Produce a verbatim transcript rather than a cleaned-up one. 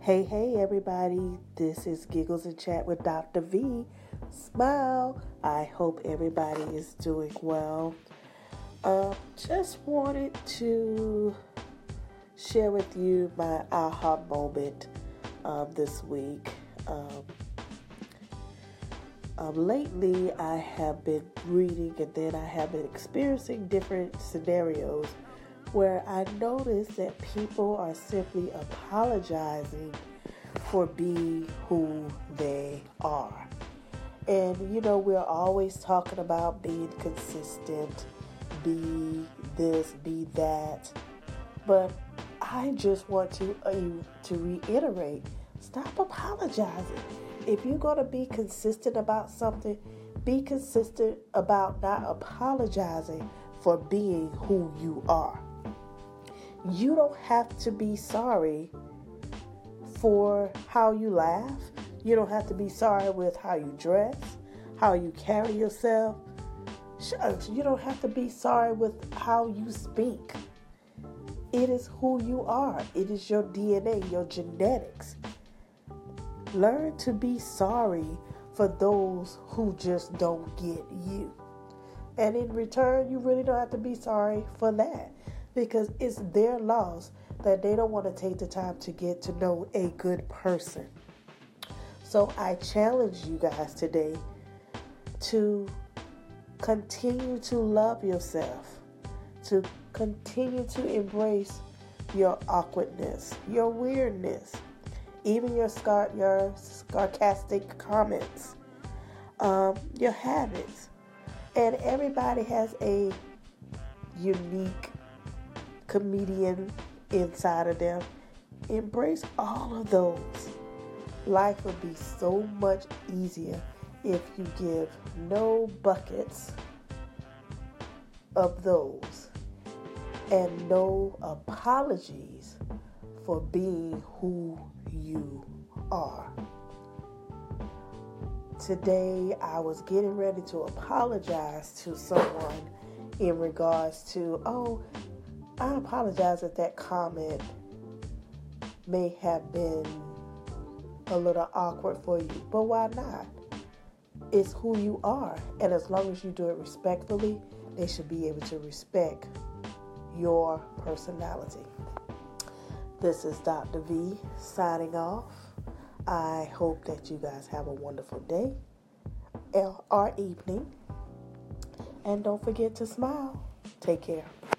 Hey, hey, everybody. This is Giggles and Chat with Doctor V. Smile. I hope everybody is doing well. Uh, just wanted to share with you my aha moment um, this week. Um, um, lately, I have been reading and then I have been experiencing different scenarios where I notice that people are simply apologizing for being who they are. And, you know, we're always talking about being consistent, be this, be that. But I just want to, uh, to reiterate, stop apologizing. If you're going to be consistent about something, be consistent about not apologizing for being who you are. You don't have to be sorry for how you laugh. You don't have to be sorry with how you dress, how you carry yourself. Shucks, you don't have to be sorry with how you speak. It is who you are. It is your D N A, your genetics. Learn to be sorry for those who just don't get you. And in return, you really don't have to be sorry for that, because it's their loss that they don't want to take the time to get to know a good person. So I challenge you guys today to continue to love yourself, to continue to embrace your awkwardness, your weirdness, even your scar- your sarcastic comments, um, your habits. And everybody has a unique comedian inside of them. Embrace all of those. Life would be so much easier if you give no buckets of those and no apologies for being who you are. Today I was getting ready to apologize to someone in regards to, oh, I apologize if that comment may have been a little awkward for you, but why not? It's who you are, and as long as you do it respectfully, they should be able to respect your personality. This is Doctor V signing off. I hope that you guys have a wonderful day or evening, and don't forget to smile. Take care.